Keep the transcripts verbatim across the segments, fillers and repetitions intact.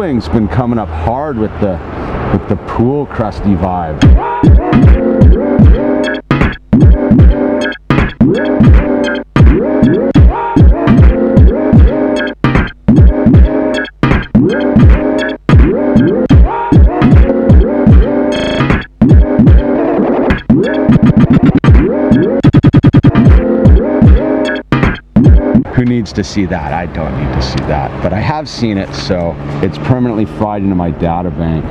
Wing's been coming up hard with the with the pool crusty vibe. Who needs to see that? I don't need to see that, but I have seen it, so it's permanently fried into my data bank.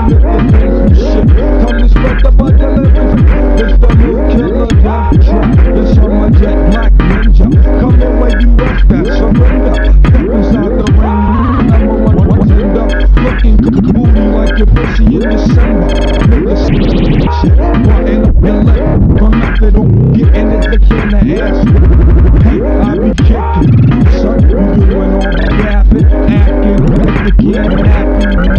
Hey, I be kicking, son, you doing all the gaffing, acting, like the kid, acting.